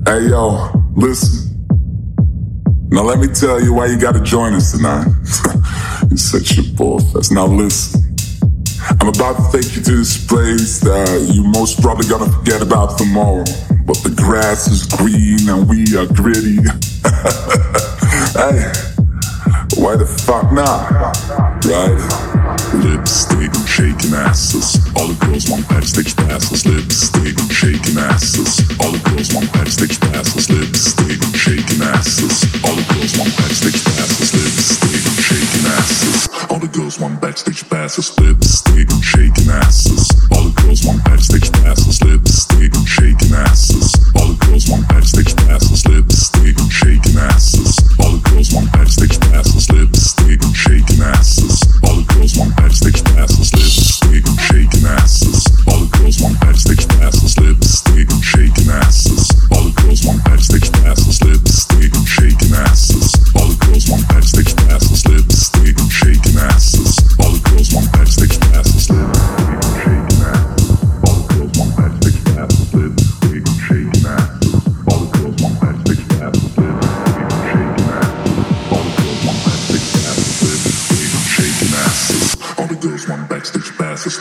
Hey yo, listen. Now let me tell you why you gotta join us tonight. You set your bullfest. Now listen. I'm about to take you to this place that you most probably gonna forget about tomorrow. But the grass is green and we are gritty. Hey, why the fuck not? Right? Lipstick shaking asses. All the girls want backstage passes. Lipstick shaking asses. All the girls want backstage passes. Lipstick shaking asses. All the girls want backstage passes. Lipstick shaking asses. All the girls want backstage passes. Lipstick shaking asses. All the girls want backstage passes. Lipstick shaking asses. All the girls want backstage passes. Lipstick shaking asses. All the girls want backstage passes. Lipstick shaking asses. All the girls want backstage passes. Lipstick shaking asses. All the girls want backstage passes. Lipstick shaking asses. All the girls want backstage passes. Lipstick shaking asses. All the girls want backstage passes. Lipstick shaking asses. All the girls want backstage passes. Lipstick shaking asses. All the girls want backstage passes. Lipstick shaking asses. All the girls want backstage passes. Lipstick shaking asses. All the girls want backstage passes. Lipstick shaking asses. All the girls want backstage passes.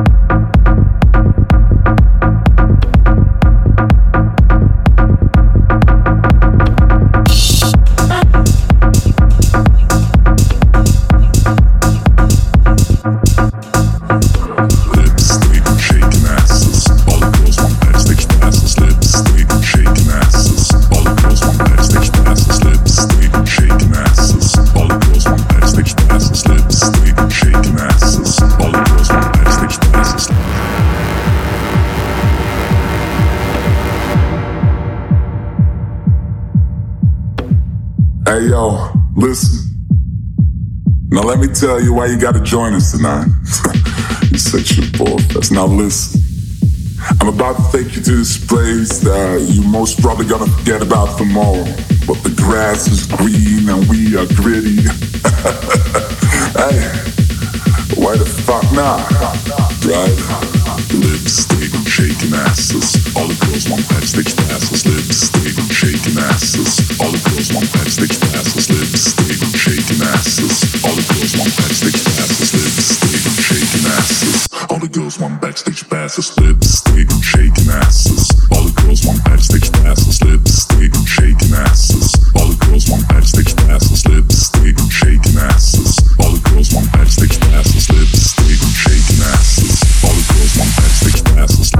Hey yo, listen. Now let me tell you why you gotta join us tonight. You set your bullfest. Now listen. I'm about to take you to this place that you most probably gonna forget about tomorrow. But the grass is green and we are gritty. Hey, why the fuck not? Right? Lipstick shaking asses. All the girls want backstage passes. Lipstick shaking asses. All the girls want backstage passes. Lipstick shaking asses. All the girls want backstage passes. Lipstick shaking asses. All the girls want backstage passes. Lipstick shaking asses. All the girls want backstage passes. Lipstick shaking asses. All the girls want backstage passes. Lipstick shaking asses. All the girls want backstage passes. Lipstick shaking asses. All the girls want backstage passes.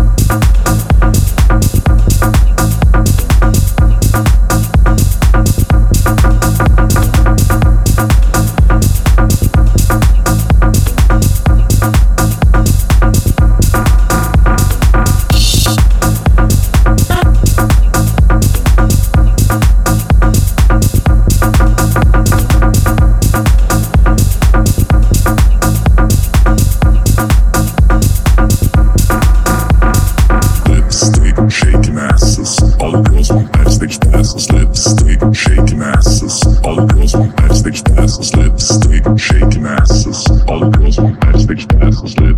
Shaking asses. All the girls want backstage passes. Lipstick shaking asses. All the girls want backstage passes. Lipstick shaking asses. All the girls want backstage passes.